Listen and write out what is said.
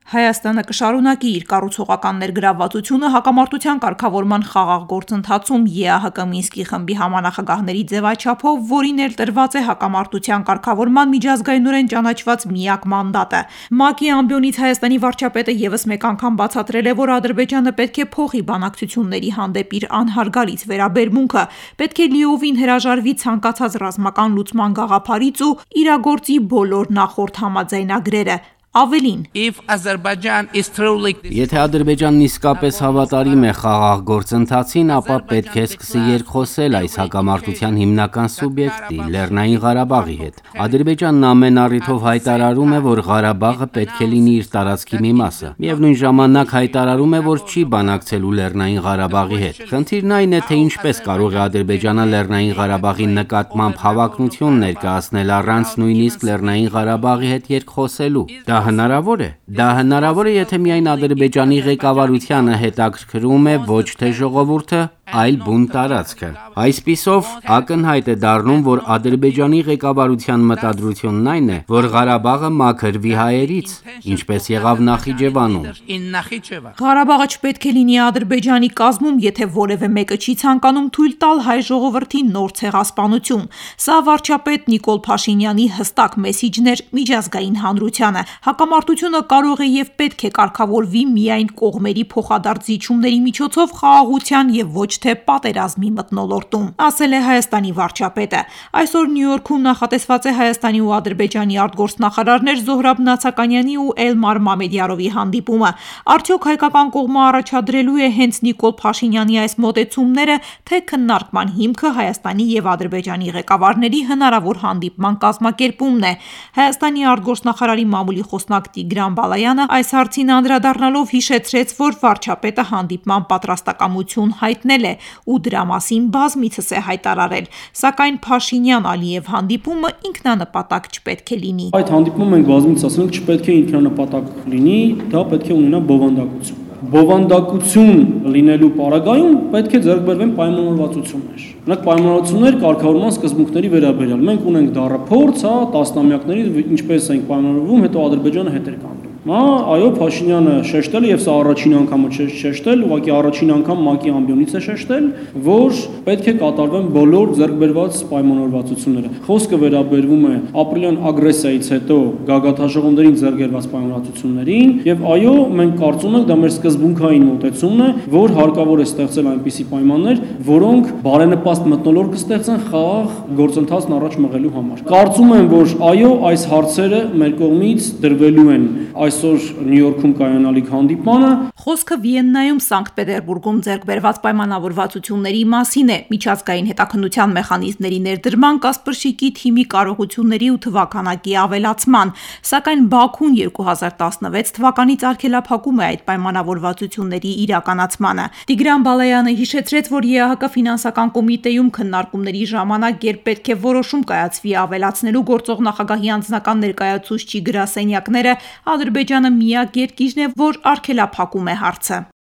Հայաստանը կշարունակի իր կառուցողական ներգրավվածությունը հակամարտության կարգավորման խաղաղ գործընթացում ԵԱՀԿ Մինսկի խմբի համանախագահների ձևաչափով, որին էլ տրված է հակամարտության կարգավորման միջազգայինորեն ճանաչված միակ մանդատը։ ՄԱԿ-ի ամբիոնից Հայաստանի վարչապետը ևս մեկ անգամ բացատրել է, որ Ադրբեջանը պետք է փոխի բանակցությունների հանդեպ իր անհարգալից վերաբերմունքը, պետք է լիովին հրաժարվի ցանկացած ռազմական լուծման գաղափարից ու իրագործի բոլոր նախորդ համաձայնագրերը։ Ավելին, Եթե Ադրբեջանն իսկապես հավատարիմ է խաղաղ գործընթացին, ապա պետք է սկսի երկխոսել այս հակամարտության հիմնական սուբյեկտի՝ Լեռնային Ղարաբաղի հետ։ Ադրբեջանն ամեն առիթով հայտարարում է, որ Ղարաբաղը պետք է լինի իր տարածքի մի մասը։ Միևնույն ժամանակ հայտարարում է, որ չի բանակցելու Լեռնային Ղարաբաղի հետ։ Խնդիրն այն է, թե ինչպես կարող է Ադրբեջանը Լեռնային Ղարաբաղի նկատմամբ հավակնություն ներկայացնել առանց նույնիսկ Լեռնային Ղարաբաղի հետ երկխոսելու։ Դա հնարավոր է։ Դա հնարավոր է, եթե միայն Ադրբեջանի ղեկավարությանը հետաքրքրում է ոչ թե ժողովուրդը, այլ բուն տարածքը։ Այսպիսով, ակնհայտ է դառնում, որ Ադրբեջանի ղեկավարության մտադրությունն այն է, որ Ղարաբաղը մաքրվի հայերից, ինչպես եղավ Նախիջևանում։ Ղարաբաղը չպետք է լինի Ադրբեջանի կազմում, եթե որևէ մեկը չի ցանկանում թույլ տալ հայ ժողովրդի նոր ցեղասպանություն։ Սա վարչապետ Նիկոլ Փաշինյանի հստակ մեսիջն էր միջազգային հանրությանը։ Հակամարտությունը կարող է եւ պետք է կարգավորվի միայն կողմերի փոխադարձ զիջումների միջոցով խաղաղության եւ ոչ թե պատերազմի մթնոլորտում, ասել է Հայաստանի վարչապետը։ Այսօր Նյու Յորքում նախատեսված է Հայաստանի ու Ադրբեջանի արտգործնախարարներ Զոհրաբ Նացականյանի ու Էլմար Մամեդյարովի հանդիպումը։ Արդյոք հայկական կողմը առաջադրելու է հենց Նիկոլ Փաշինյանի այս մոտեցումները, թե քննարկման հիմքը Հայաստանի եւ Ադրբեջանի ղեկավարների հնարավոր հանդիպման կազմակերպումն է։ Հայաստանի արտգործնախարարի մամուլի խոսնակ Տիգրան Բալայանը այս հարցին անդրադառնալով հիշեցրեց, որ վարչապետը հանդիպման պատրաստակամություն հայտնել է ու դրա մասին բազմիցս է հայտարարել, սակայն Փաշինյան-Ալիև հանդիպումը ինքնանպատակ չպետք է լինի։ Այդ հանդիպումը մենք բազմիցս ասել ենք, չպետք է ինքնանպատակ լինի, դա պետք է ունենա բովանդակություն։ Բովանդակություն լինելու պարագայում պետք է ձեռք բերվեն պայմանավորվածություններ։ Նրանք պայմանավորվածություններ կարգավորման սկզբունքների վերաբերյալ։ Մենք ունենք դառափորձ, տասնամյակների ինչպես ենք պայմանավորվում, հետո Ադրբեջանը հետ էր կանգնում։ Այո, Փաշինյանը շեշտել է եւ սա առաջին անգամը չէ շեշտել, ուղղակի առաջին անգամ ՄԱԿ-ի ամբիոնից է շեշտել, որ պետք է կատարվեն բոլոր ձեռքբերված պայմանավորվածությունները։ Խոսքը վերաբերվում է ապրիլյան ագրեսիայից հետո գագաթաժողովներին ձեռքբերված պայմանավորվածություններին եւ այո, մենք կարծում ենք դա մեր սկզբունքային մոտեցումն է, որ հարկավոր է ստեղծել այնպիսի պայմաններ, որոնք բարենպաստ մթնոլորտ կստեղծեն խաղաղ գործընթացն առաջ մղելու համար։ Կարծում եմ, որ այո, այս հարցերը մեր կողմից դրվելու են այսօր Նյու Յորքում կայանալիք հանդիպմանը։ Խոսքը Վիեննայում, Սանկտ Պետերբուրգում ձեռք բերված պայմանավորվածությունների մասին է։ Միջազգային հետաքննության մեխանիզմների ներդրման, Կասպրշիկի թիմի կարողությունների ու թվականակի ավելացման, սակայն Բաքուն 2016 թվականից արգելափակում է այդ պայմանավորվածությունների իրականացմանը։ Տիգրան Բալայանը հիշեցրեց, որ ԵԱՀԿ ֆինանսական կոմիտեում քննարկումների ժամանակ երբ պետք է որոշում կայացվի ավելացնելու գործող նախագահի անձնական ներկայացուցչի գրասենյակները, Ադրբեջանը միակ երկիրն է, որ արգելափակում է հարցը։